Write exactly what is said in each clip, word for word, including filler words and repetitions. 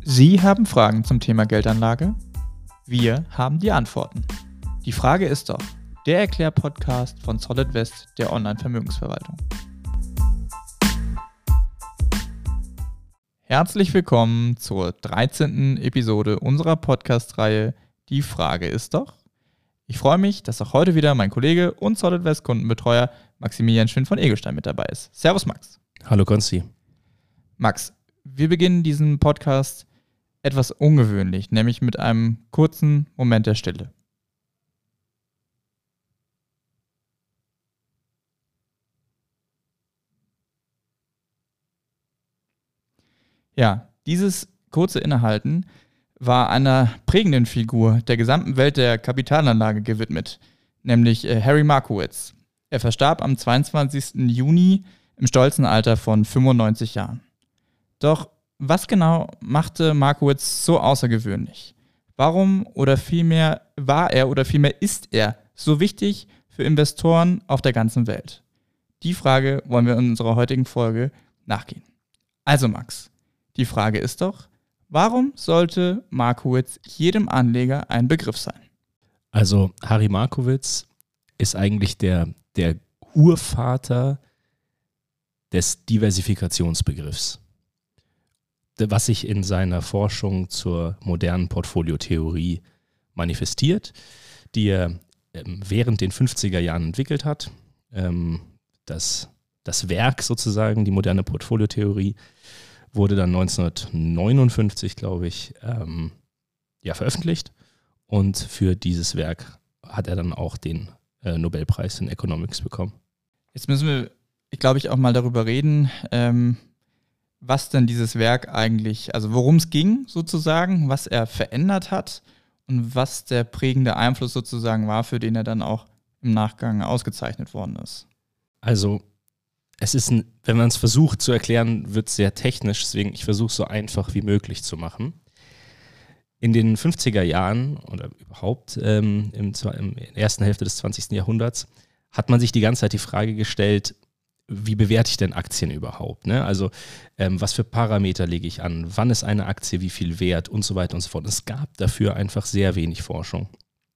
Sie haben Fragen zum Thema Geldanlage? Wir haben die Antworten. Die Frage ist doch, der Erklär-Podcast von SolidVest, der Online-Vermögensverwaltung. Herzlich willkommen zur dreizehnten Episode unserer Podcast-Reihe Die Frage ist doch. Ich freue mich, dass auch heute wieder mein Kollege und SolidVest-Kundenbetreuer Maximilian Schwind von Egelstein mit dabei ist. Servus Max. Hallo Konsti. Max, wir beginnen diesen Podcast etwas ungewöhnlich, nämlich mit einem kurzen Moment der Stille. Ja, dieses kurze Innehalten war einer prägenden Figur der gesamten Welt der Kapitalanlage gewidmet, nämlich äh, Harry Markowitz. Er verstarb am zweiundzwanzigsten Juni im stolzen Alter von fünfundneunzig Jahren. Doch was genau machte Markowitz so außergewöhnlich? Warum oder vielmehr war er oder vielmehr ist er so wichtig für Investoren auf der ganzen Welt? Die Frage wollen wir in unserer heutigen Folge nachgehen. Also Max, die Frage ist doch, warum sollte Markowitz jedem Anleger ein Begriff sein? Also Harry Markowitz ist eigentlich der, der Urvater des Diversifikationsbegriffs, was sich in seiner Forschung zur modernen Portfoliotheorie manifestiert, die er während den fünfziger Jahren entwickelt hat. Das, das Werk sozusagen, die moderne Portfoliotheorie, wurde dann neunzehnhundertneunundfünfzig, glaube ich, ähm, ja, veröffentlicht. Und für dieses Werk hat er dann auch den äh, Nobelpreis in Economics bekommen. Jetzt müssen wir, ich glaube ich, auch mal darüber reden, ähm, was denn dieses Werk eigentlich, also worum es ging sozusagen, was er verändert hat und was der prägende Einfluss sozusagen war, für den er dann auch im Nachgang ausgezeichnet worden ist. Also es ist, ein, wenn man es versucht zu erklären, wird es sehr technisch, deswegen ich versuche es so einfach wie möglich zu machen. In den fünfziger Jahren oder überhaupt ähm, im, im ersten Hälfte des zwanzigsten Jahrhunderts hat man sich die ganze Zeit die Frage gestellt, wie bewerte ich denn Aktien überhaupt? Ne? Also ähm, was für Parameter lege ich an? Wann ist eine Aktie wie viel wert? Und so weiter und so fort. Es gab dafür einfach sehr wenig Forschung.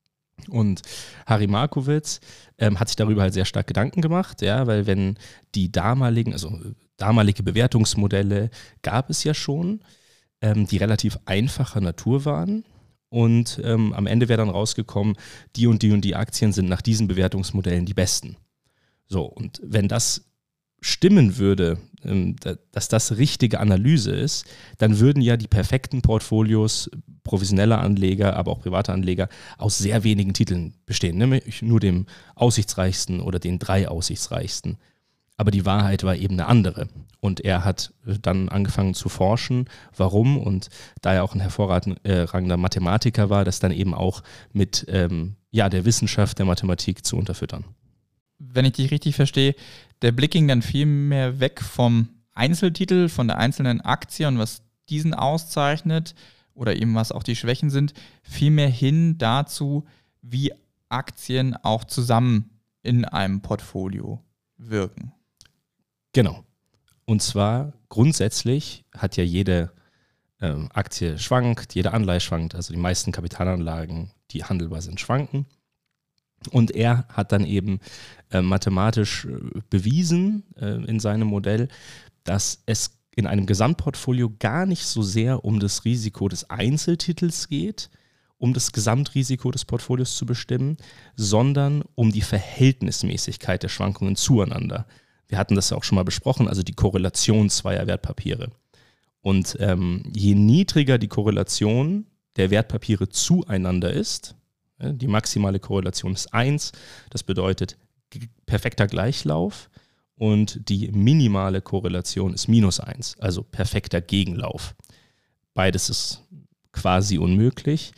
Und Harry Markowitz ähm, hat sich darüber halt sehr stark Gedanken gemacht, ja, weil wenn die damaligen, also damalige Bewertungsmodelle gab es ja schon, ähm, die relativ einfacher Natur waren. Und ähm, am Ende wäre dann rausgekommen, die und die und die Aktien sind nach diesen Bewertungsmodellen die besten. So, und wenn das stimmen würde, dass das richtige Analyse ist, dann würden ja die perfekten Portfolios professioneller Anleger, aber auch privater Anleger aus sehr wenigen Titeln bestehen, nämlich nur dem aussichtsreichsten oder den drei aussichtsreichsten. Aber die Wahrheit war eben eine andere. Und er hat dann angefangen zu forschen, warum, und da er auch ein hervorragender Mathematiker war, das dann eben auch mit ähm, ja, der Wissenschaft der Mathematik zu unterfüttern. Wenn ich dich richtig verstehe, der Blick ging dann viel mehr weg vom Einzeltitel, von der einzelnen Aktie und was diesen auszeichnet oder eben was auch die Schwächen sind, viel mehr hin dazu, wie Aktien auch zusammen in einem Portfolio wirken. Genau. Und zwar grundsätzlich hat ja jede ähm, Aktie schwankt, jede Anleihe schwankt, also die meisten Kapitalanlagen, die handelbar sind, schwanken. Und er hat dann eben äh, mathematisch äh, bewiesen äh, in seinem Modell, dass es in einem Gesamtportfolio gar nicht so sehr um das Risiko des Einzeltitels geht, um das Gesamtrisiko des Portfolios zu bestimmen, sondern um die Verhältnismäßigkeit der Schwankungen zueinander. Wir hatten das ja auch schon mal besprochen, also die Korrelation zweier Wertpapiere. Und ähm, je niedriger die Korrelation der Wertpapiere zueinander ist, die maximale Korrelation ist eins, das bedeutet perfekter Gleichlauf, und die minimale Korrelation ist minus eins, also perfekter Gegenlauf. Beides ist quasi unmöglich.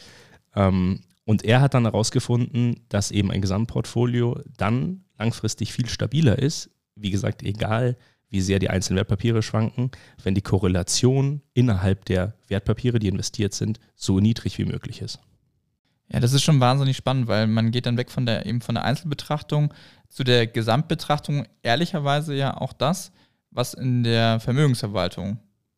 Und er hat dann herausgefunden, dass eben ein Gesamtportfolio dann langfristig viel stabiler ist, wie gesagt, egal wie sehr die einzelnen Wertpapiere schwanken, wenn die Korrelation innerhalb der Wertpapiere, die investiert sind, so niedrig wie möglich ist. Ja, das ist schon wahnsinnig spannend, weil man geht dann weg von der eben von der Einzelbetrachtung zu der Gesamtbetrachtung. Ehrlicherweise ja auch das, was in der Vermögensverwaltung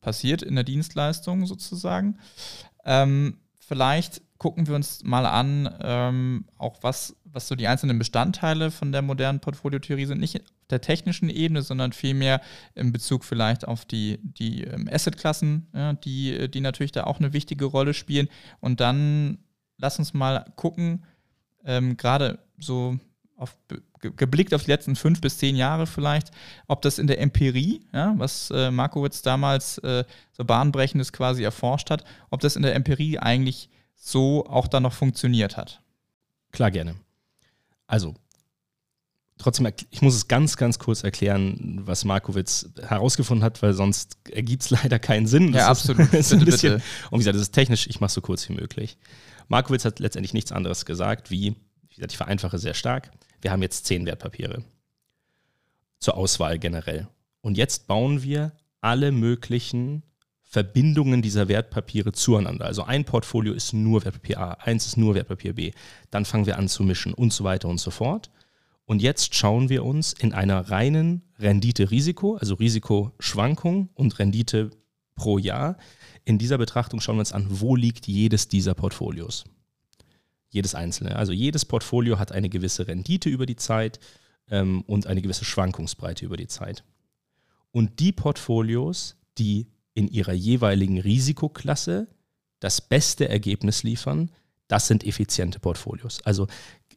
passiert in der Dienstleistung sozusagen. Ähm, vielleicht gucken wir uns mal an, ähm, auch was, was so die einzelnen Bestandteile von der modernen Portfoliotheorie sind. Nicht auf der technischen Ebene, sondern vielmehr in Bezug vielleicht auf die, die ähm, Assetklassen, ja, die, die natürlich da auch eine wichtige Rolle spielen. Und dann lass uns mal gucken, ähm, gerade so auf, ge- geblickt auf die letzten fünf bis zehn Jahre vielleicht, ob das in der Empirie, ja, was äh, Markowitz damals äh, so bahnbrechendes quasi erforscht hat, ob das in der Empirie eigentlich so auch dann noch funktioniert hat. Klar, gerne. Also, trotzdem, ich muss es ganz, ganz kurz erklären, was Markowitz herausgefunden hat, weil sonst ergibt es leider keinen Sinn. Das ja, ist, absolut. ist ein bitte, bisschen, bitte. Und wie gesagt, das ist technisch, ich mache es so kurz wie möglich. Markowitz hat letztendlich nichts anderes gesagt, wie, wie gesagt, ich vereinfache sehr stark, wir haben jetzt zehn Wertpapiere zur Auswahl generell. Und jetzt bauen wir alle möglichen Verbindungen dieser Wertpapiere zueinander. Also ein Portfolio ist nur Wertpapier A, eins ist nur Wertpapier B. Dann fangen wir an zu mischen und so weiter und so fort. Und jetzt schauen wir uns in einer reinen Rendite-Risiko, also Risikoschwankung und Rendite pro Jahr, in dieser Betrachtung schauen wir uns an, wo liegt jedes dieser Portfolios. Jedes einzelne. Also jedes Portfolio hat eine gewisse Rendite über die Zeit ähm, und eine gewisse Schwankungsbreite über die Zeit. Und die Portfolios, die in ihrer jeweiligen Risikoklasse das beste Ergebnis liefern, das sind effiziente Portfolios. Also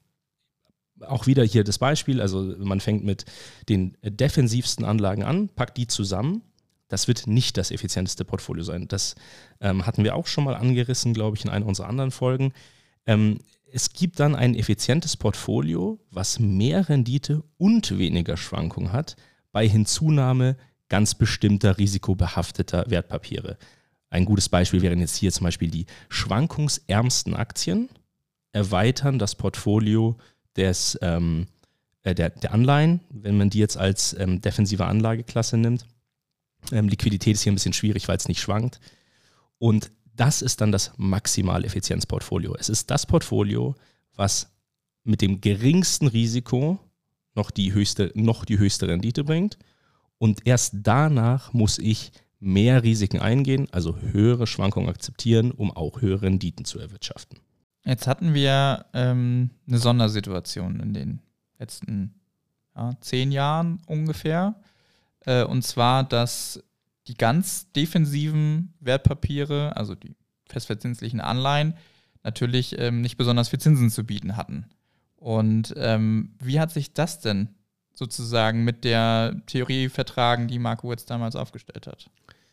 auch wieder hier das Beispiel, also man fängt mit den defensivsten Anlagen an, packt die zusammen. Das wird nicht das effizienteste Portfolio sein. Das ähm, hatten wir auch schon mal angerissen, glaube ich, in einer unserer anderen Folgen. Ähm, es gibt dann ein effizientes Portfolio, was mehr Rendite und weniger Schwankung hat, bei Hinzunahme ganz bestimmter risikobehafteter Wertpapiere. Ein gutes Beispiel wären jetzt hier zum Beispiel die schwankungsärmsten Aktien, erweitern das Portfolio des, ähm, äh, der, der Anleihen, wenn man die jetzt als ähm, defensive Anlageklasse nimmt. Ähm, Liquidität ist hier ein bisschen schwierig, weil es nicht schwankt. Und das ist dann das Maximaleffizienzportfolio. Es ist das Portfolio, was mit dem geringsten Risiko noch die höchste, noch die höchste Rendite bringt. Und erst danach muss ich mehr Risiken eingehen, also höhere Schwankungen akzeptieren, um auch höhere Renditen zu erwirtschaften. Jetzt hatten wir ähm, eine Sondersituation in den letzten ja, zehn Jahren ungefähr. Äh, und zwar, dass die ganz defensiven Wertpapiere, also die festverzinslichen Anleihen, natürlich ähm, nicht besonders viel Zinsen zu bieten hatten. Und ähm, wie hat sich das denn sozusagen mit der Theorie vertragen, die Markowitz damals aufgestellt hat?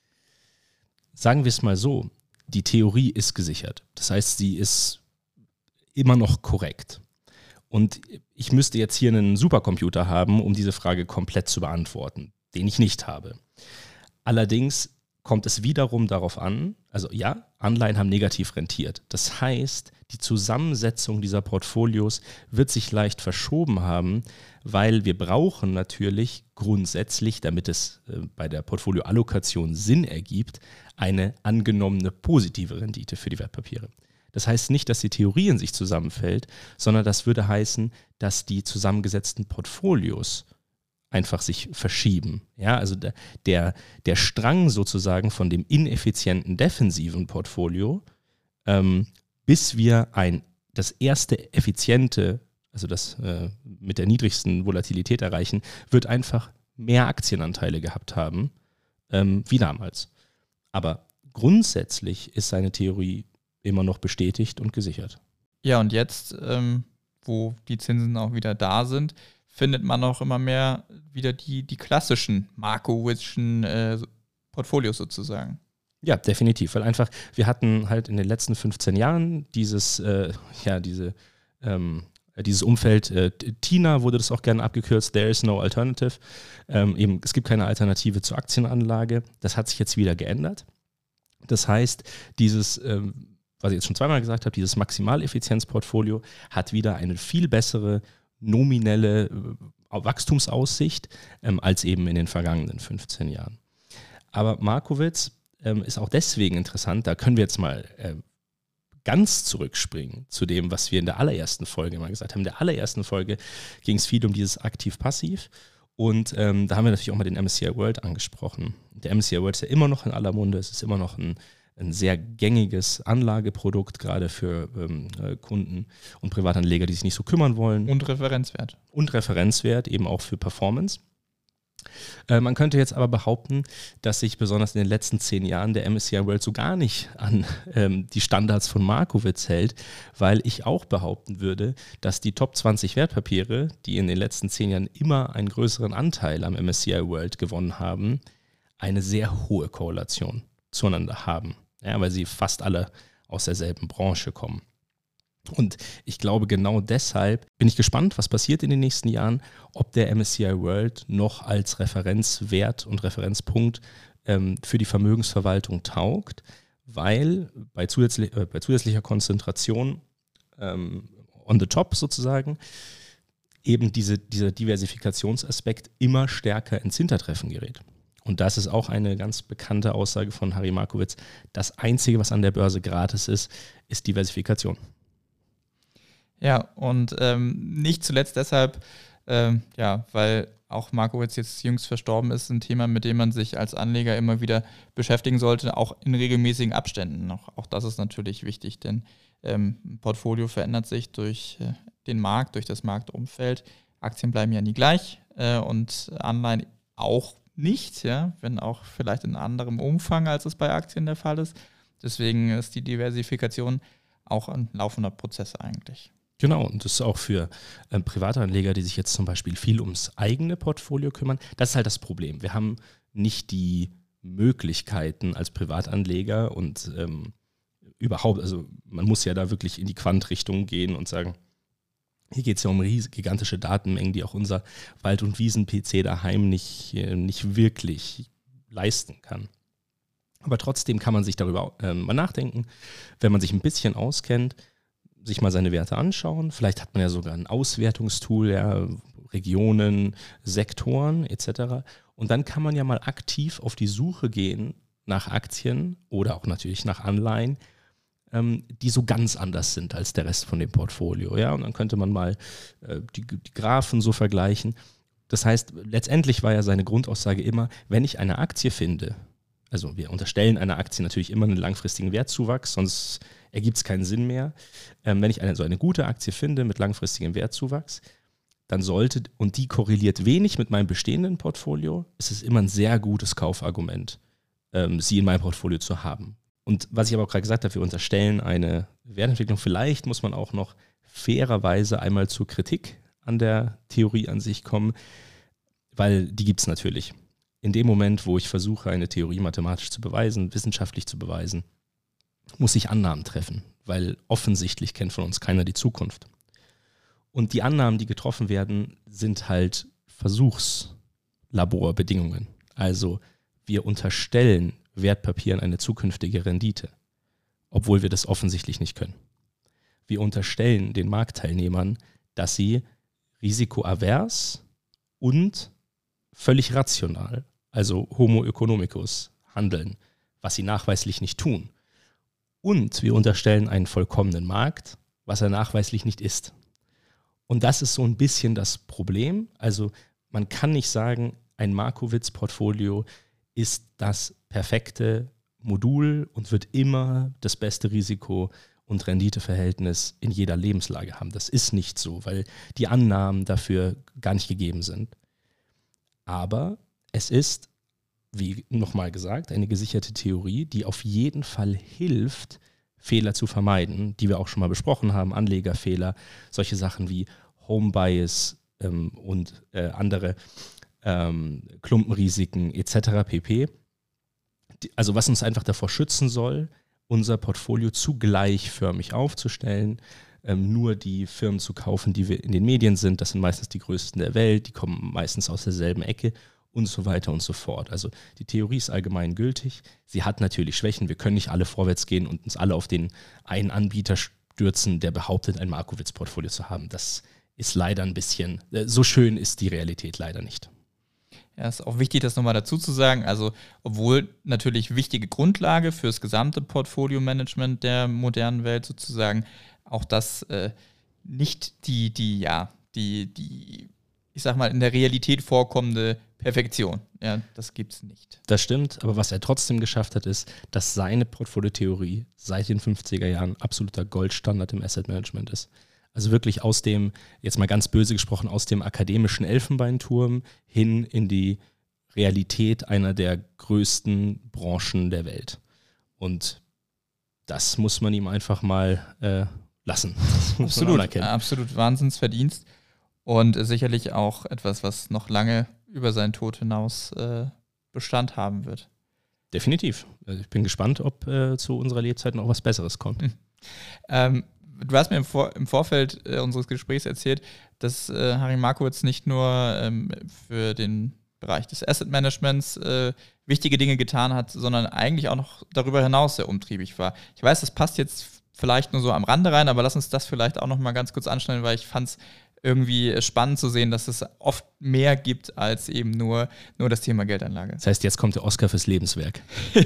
Sagen wir es mal so, die Theorie ist gesichert. Das heißt, sie ist immer noch korrekt. Und ich müsste jetzt hier einen Supercomputer haben, um diese Frage komplett zu beantworten, den ich nicht habe. Allerdings kommt es wiederum darauf an, also ja, Anleihen haben negativ rentiert. Das heißt, die Zusammensetzung dieser Portfolios wird sich leicht verschoben haben, weil wir brauchen natürlich grundsätzlich, damit es äh, bei der Portfolioallokation Sinn ergibt, eine angenommene positive Rendite für die Wertpapiere. Das heißt nicht, dass die Theorie in sich zusammenfällt, sondern das würde heißen, dass die zusammengesetzten Portfolios einfach sich verschieben. Ja, also der, der, der Strang sozusagen von dem ineffizienten defensiven Portfolio, ähm, bis wir ein, das erste effiziente, also das äh, mit der niedrigsten Volatilität erreichen, wird einfach mehr Aktienanteile gehabt haben, ähm, wie damals. Aber grundsätzlich ist seine Theorie immer noch bestätigt und gesichert. Ja, und jetzt, ähm, wo die Zinsen auch wieder da sind, findet man auch immer mehr wieder die, die klassischen Markowitzschen äh, Portfolios sozusagen. Ja, definitiv, weil einfach, wir hatten halt in den letzten fünfzehn Jahren dieses, äh, ja, diese, ähm, dieses Umfeld, äh, TINA wurde das auch gerne abgekürzt, There is no alternative. Ähm, eben, es gibt keine Alternative zur Aktienanlage. Das hat sich jetzt wieder geändert. Das heißt, dieses, ähm, was ich jetzt schon zweimal gesagt habe, dieses Maximaleffizienzportfolio hat wieder eine viel bessere nominelle äh, Wachstumsaussicht ähm, als eben in den vergangenen fünfzehn Jahren. Aber Markowitz ähm, ist auch deswegen interessant, da können wir jetzt mal äh, ganz zurückspringen zu dem, was wir in der allerersten Folge mal gesagt haben. In der allerersten Folge ging es viel um dieses Aktiv-Passiv Und ähm, da haben wir natürlich auch mal den M S C I World angesprochen. Der M S C I World ist ja immer noch in aller Munde, es ist immer noch ein, ein sehr gängiges Anlageprodukt, gerade für ähm, Kunden und Privatanleger, die sich nicht so kümmern wollen. Und Referenzwert. Und Referenzwert, eben auch für Performance. Äh, man könnte jetzt aber behaupten, dass sich besonders in den letzten zehn Jahren der M S C I World so gar nicht an ähm, die Standards von Markowitz hält, weil ich auch behaupten würde, dass die Top zwanzig Wertpapiere, die in den letzten zehn Jahren immer einen größeren Anteil am M S C I World gewonnen haben, eine sehr hohe Korrelation zueinander haben, ja, weil sie fast alle aus derselben Branche kommen. Und ich glaube, genau deshalb bin ich gespannt, was passiert in den nächsten Jahren, ob der M S C I World noch als Referenzwert und Referenzpunkt ähm, für die Vermögensverwaltung taugt, weil bei, zusätzlich, äh, bei zusätzlicher Konzentration ähm, on the top sozusagen eben diese, dieser Diversifikationsaspekt immer stärker ins Hintertreffen gerät. Und das ist auch eine ganz bekannte Aussage von Harry Markowitz. Das Einzige, was an der Börse gratis ist, ist Diversifikation. Ja, und ähm, nicht zuletzt deshalb, ähm, ja, weil auch Markowitz jetzt jüngst verstorben ist, ein Thema, mit dem man sich als Anleger immer wieder beschäftigen sollte, auch in regelmäßigen Abständen. Auch, auch das ist natürlich wichtig, denn ähm, ein Portfolio verändert sich durch äh, den Markt, durch das Marktumfeld. Aktien bleiben ja nie gleich äh, und Anleihen auch nicht, ja, wenn auch vielleicht in anderem Umfang, als es bei Aktien der Fall ist. Deswegen ist die Diversifikation auch ein laufender Prozess eigentlich. Genau, und das ist auch für ähm, Privatanleger, die sich jetzt zum Beispiel viel ums eigene Portfolio kümmern. Das ist halt das Problem. Wir haben nicht die Möglichkeiten als Privatanleger und ähm, überhaupt, also man muss ja da wirklich in die Quant-Richtung gehen und sagen, hier geht es ja um riesige, gigantische Datenmengen, die auch unser Wald- und Wiesen-P C daheim nicht, nicht wirklich leisten kann. Aber trotzdem kann man sich darüber äh, mal nachdenken, wenn man sich ein bisschen auskennt, sich mal seine Werte anschauen. Vielleicht hat man ja sogar ein Auswertungstool, ja, Regionen, Sektoren et cetera. Und dann kann man ja mal aktiv auf die Suche gehen nach Aktien oder auch natürlich nach Anleihen, ähm, die so ganz anders sind als der Rest von dem Portfolio. Ja? Und dann könnte man mal äh, die, die Graphen so vergleichen. Das heißt, letztendlich war ja seine Grundaussage immer, wenn ich eine Aktie finde, also wir unterstellen einer Aktie natürlich immer einen langfristigen Wertzuwachs, sonst ergibt es keinen Sinn mehr. Ähm, wenn ich eine, so eine gute Aktie finde mit langfristigem Wertzuwachs, dann sollte, und die korreliert wenig mit meinem bestehenden Portfolio, ist es immer ein sehr gutes Kaufargument, ähm, sie in meinem Portfolio zu haben. Und was ich aber auch gerade gesagt habe, wir unterstellen eine Wertentwicklung. Vielleicht muss man auch noch fairerweise einmal zur Kritik an der Theorie an sich kommen, weil die gibt es natürlich. In dem Moment, wo ich versuche, eine Theorie mathematisch zu beweisen, wissenschaftlich zu beweisen, muss ich Annahmen treffen, weil offensichtlich kennt von uns keiner die Zukunft. Und die Annahmen, die getroffen werden, sind halt Versuchslaborbedingungen. Also wir unterstellen Wertpapieren eine zukünftige Rendite, obwohl wir das offensichtlich nicht können. Wir unterstellen den Marktteilnehmern, dass sie risikoavers und völlig rational, also Homo economicus, handeln, was sie nachweislich nicht tun. Und wir unterstellen einen vollkommenen Markt, was er nachweislich nicht ist. Und das ist so ein bisschen das Problem. Also man kann nicht sagen, ein Markowitz-Portfolio ist das perfekte Modul und wird immer das beste Risiko- und Renditeverhältnis in jeder Lebenslage haben. Das ist nicht so, weil die Annahmen dafür gar nicht gegeben sind. Aber es ist, wie nochmal gesagt, eine gesicherte Theorie, die auf jeden Fall hilft, Fehler zu vermeiden, die wir auch schon mal besprochen haben, Anlegerfehler, solche Sachen wie Home Bias ähm, und äh, andere ähm, Klumpenrisiken et cetera pp. Die, also was uns einfach davor schützen soll, unser Portfolio zu gleichförmig aufzustellen, ähm, nur die Firmen zu kaufen, die wir in den Medien sind, das sind meistens die größten der Welt, die kommen meistens aus derselben Ecke und so weiter und so fort. Also die Theorie ist allgemein gültig. Sie hat natürlich Schwächen. Wir können nicht alle vorwärts gehen und uns alle auf den einen Anbieter stürzen, der behauptet, ein Markowitz-Portfolio zu haben. Das ist leider ein bisschen, äh, so schön ist die Realität leider nicht. Ja, ist auch wichtig, das nochmal dazu zu sagen. Also, obwohl natürlich wichtige Grundlage für das gesamte Portfolio-Management der modernen Welt sozusagen, auch das äh, nicht die, die, ja, die, die ich sag mal, in der Realität vorkommende Perfektion. Ja, das gibt's nicht. Das stimmt, aber was er trotzdem geschafft hat, ist, dass seine Portfoliotheorie seit den fünfziger Jahren absoluter Goldstandard im Asset Management ist. Also wirklich aus dem, jetzt mal ganz böse gesprochen, aus dem akademischen Elfenbeinturm hin in die Realität einer der größten Branchen der Welt. Und das muss man ihm einfach mal äh, lassen. Das muss absolut, man anerkennen. Absolut Wahnsinnsverdienst und sicherlich auch etwas, was noch lange über seinen Tod hinaus äh, Bestand haben wird. Definitiv. Also ich bin gespannt, ob äh, zu unserer Lebzeit noch was Besseres kommt. Hm. Ähm, du hast mir im, Vor- im Vorfeld äh, unseres Gesprächs erzählt, dass äh, Harry Markowitz nicht nur ähm, für den Bereich des Asset Managements äh, wichtige Dinge getan hat, sondern eigentlich auch noch darüber hinaus sehr umtriebig war. Ich weiß, das passt jetzt vielleicht nur so am Rande rein, aber lass uns das vielleicht auch noch mal ganz kurz anschneiden, weil ich fand es irgendwie spannend zu sehen, dass es oft mehr gibt als eben nur, nur das Thema Geldanlage. Das heißt, jetzt kommt der Oscar fürs Lebenswerk.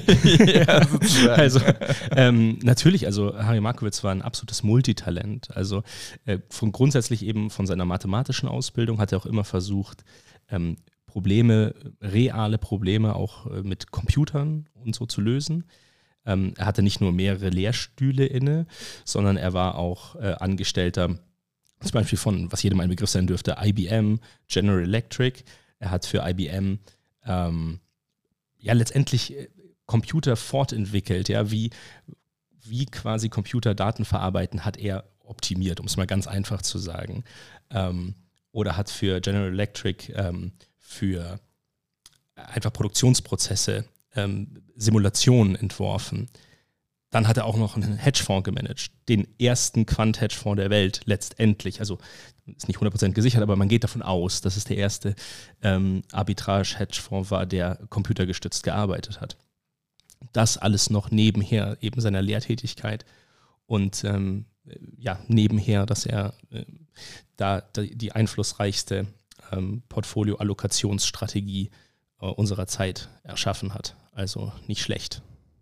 Ja, sozusagen. Also ähm, natürlich, also Harry Markowitz war ein absolutes Multitalent. Also äh, von grundsätzlich eben von seiner mathematischen Ausbildung hat er auch immer versucht, ähm, Probleme, reale Probleme auch äh, mit Computern und so zu lösen. Ähm, er hatte nicht nur mehrere Lehrstühle inne, sondern er war auch äh, Angestellter zum Beispiel von, was jedem ein Begriff sein dürfte, I B M, General Electric. Er hat für I B M ähm, ja letztendlich Computer fortentwickelt, ja, wie, wie quasi Computer Daten verarbeiten, hat er optimiert, um es mal ganz einfach zu sagen. Ähm, oder hat für General Electric ähm, für einfach Produktionsprozesse ähm, Simulationen entworfen. Dann hat er auch noch einen Hedgefonds gemanagt, den ersten Quant-Hedgefonds der Welt letztendlich. Also ist nicht hundert Prozent gesichert, aber man geht davon aus, dass es der erste ähm, Arbitrage-Hedgefonds war, der computergestützt gearbeitet hat. Das alles noch nebenher eben seiner Lehrtätigkeit und ähm, ja, nebenher, dass er äh, da die einflussreichste ähm, Portfolio-Allokationsstrategie äh, unserer Zeit erschaffen hat. Also nicht schlecht.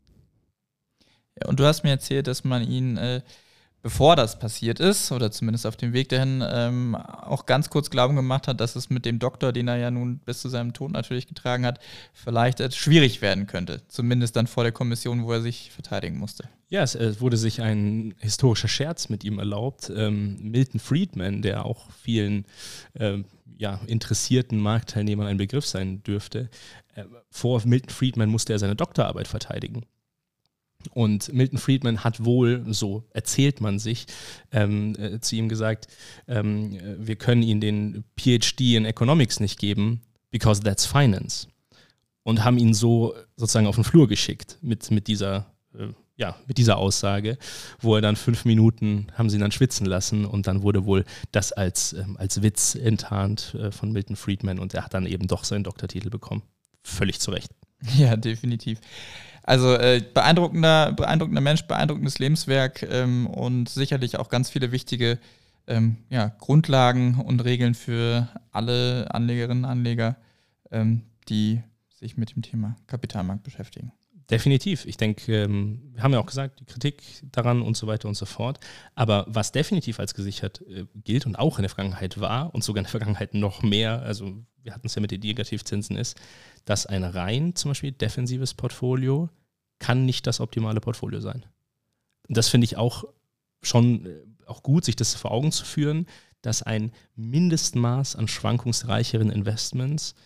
Ja, und du hast mir erzählt, dass man ihn, äh, bevor das passiert ist, oder zumindest auf dem Weg dahin, ähm, auch ganz kurz Glauben gemacht hat, dass es mit dem Doktor, den er ja nun bis zu seinem Tod natürlich getragen hat, vielleicht äh, schwierig werden könnte. Zumindest dann vor der Kommission, wo er sich verteidigen musste. Ja, es äh, wurde sich ein historischer Scherz mit ihm erlaubt. Ähm, Milton Friedman, der auch vielen äh, ja, interessierten Marktteilnehmern ein Begriff sein dürfte, äh, vor Milton Friedman musste er seine Doktorarbeit verteidigen. Und Milton Friedman hat wohl, so erzählt man sich, ähm, äh, zu ihm gesagt, ähm, wir können Ihnen den P H D in Economics nicht geben, because that's finance. Und haben ihn so sozusagen auf den Flur geschickt mit, mit, dieser, äh, ja, mit dieser Aussage, wo er dann fünf Minuten, haben sie ihn dann schwitzen lassen und dann wurde wohl das als, ähm, als Witz enttarnt äh, von Milton Friedman und er hat dann eben doch seinen Doktortitel bekommen. Völlig zu Recht. Ja, definitiv. Also äh, beeindruckender, beeindruckender Mensch, beeindruckendes Lebenswerk ähm, und sicherlich auch ganz viele wichtige ähm, ja, Grundlagen und Regeln für alle Anlegerinnen und Anleger, ähm, die sich mit dem Thema Kapitalmarkt beschäftigen. Definitiv. Ich denke, ähm, wir haben ja auch gesagt, die Kritik daran und so weiter und so fort. Aber was definitiv als gesichert äh, gilt und auch in der Vergangenheit war und sogar in der Vergangenheit noch mehr, also wir hatten es ja mit den Negativzinsen, ist, dass ein rein zum Beispiel defensives Portfolio kann nicht das optimale Portfolio sein. Und das finde ich auch schon äh, auch gut, sich das vor Augen zu führen, dass ein Mindestmaß an schwankungsreicheren Investments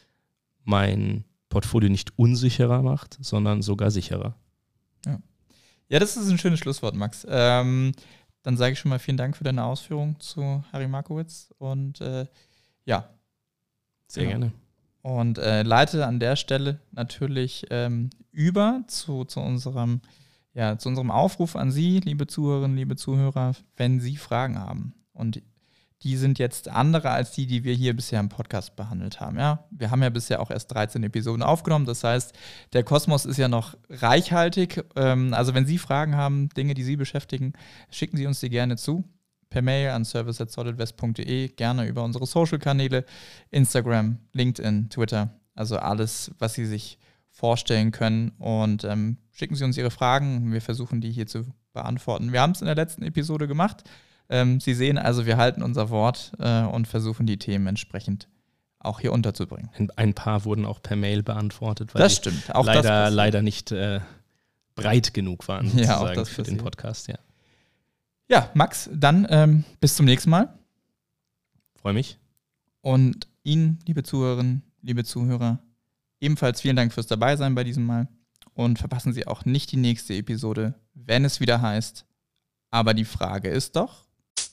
mein Portfolio nicht unsicherer macht, sondern sogar sicherer. Ja, ja, das ist ein schönes Schlusswort, Max. Ähm, dann sage ich schon mal vielen Dank für deine Ausführungen zu Harry Markowitz und äh, ja. Sehr genau. gerne. Und äh, leite an der Stelle natürlich ähm, über zu, zu, unserem, ja, zu unserem Aufruf an Sie, liebe Zuhörerinnen, liebe Zuhörer, wenn Sie Fragen haben. Und die sind jetzt andere als die, die wir hier bisher im Podcast behandelt haben. Ja? Wir haben ja bisher auch erst dreizehn Episoden aufgenommen. Das heißt, der Kosmos ist ja noch reichhaltig. Ähm, also wenn Sie Fragen haben, Dinge, die Sie beschäftigen, schicken Sie uns die gerne zu. Per Mail an service at solidwest punkt de, gerne über unsere Social-Kanäle, Instagram, LinkedIn, Twitter, also alles, was Sie sich vorstellen können. Und ähm, schicken Sie uns Ihre Fragen, wir versuchen die hier zu beantworten. Wir haben es in der letzten Episode gemacht. Ähm, Sie sehen also, wir halten unser Wort äh, und versuchen die Themen entsprechend auch hier unterzubringen. Ein, ein paar wurden auch per Mail beantwortet, weil Das die stimmt, auch das leider, passiert. leider nicht äh, breit genug waren Ja, auch sozusagen das für den passiert. Podcast. Ja. Ja, Max, dann ähm, bis zum nächsten Mal. Freue mich. Und Ihnen, liebe Zuhörerinnen, liebe Zuhörer, ebenfalls vielen Dank fürs Dabeisein bei diesem Mal. Und verpassen Sie auch nicht die nächste Episode, wenn es wieder heißt, aber die Frage ist doch...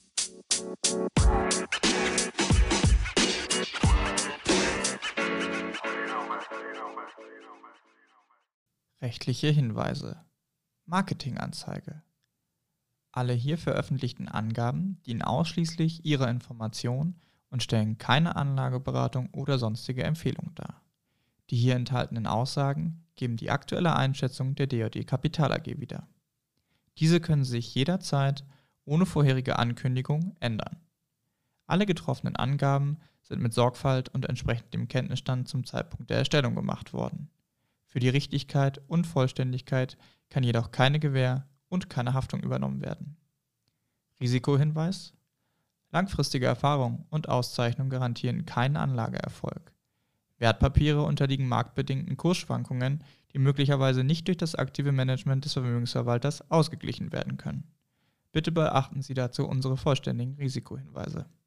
Rechtliche Hinweise. Marketinganzeige. Alle hier veröffentlichten Angaben dienen ausschließlich Ihrer Information und stellen keine Anlageberatung oder sonstige Empfehlung dar. Die hier enthaltenen Aussagen geben die aktuelle Einschätzung der D J E Kapital A G wieder. Diese können sich jederzeit ohne vorherige Ankündigung ändern. Alle getroffenen Angaben sind mit Sorgfalt und entsprechend dem Kenntnisstand zum Zeitpunkt der Erstellung gemacht worden. Für die Richtigkeit und Vollständigkeit kann jedoch keine Gewähr und keine Haftung übernommen werden. Risikohinweis: Langfristige Erfahrung und Auszeichnung garantieren keinen Anlageerfolg. Wertpapiere unterliegen marktbedingten Kursschwankungen, die möglicherweise nicht durch das aktive Management des Vermögensverwalters ausgeglichen werden können. Bitte beachten Sie dazu unsere vollständigen Risikohinweise.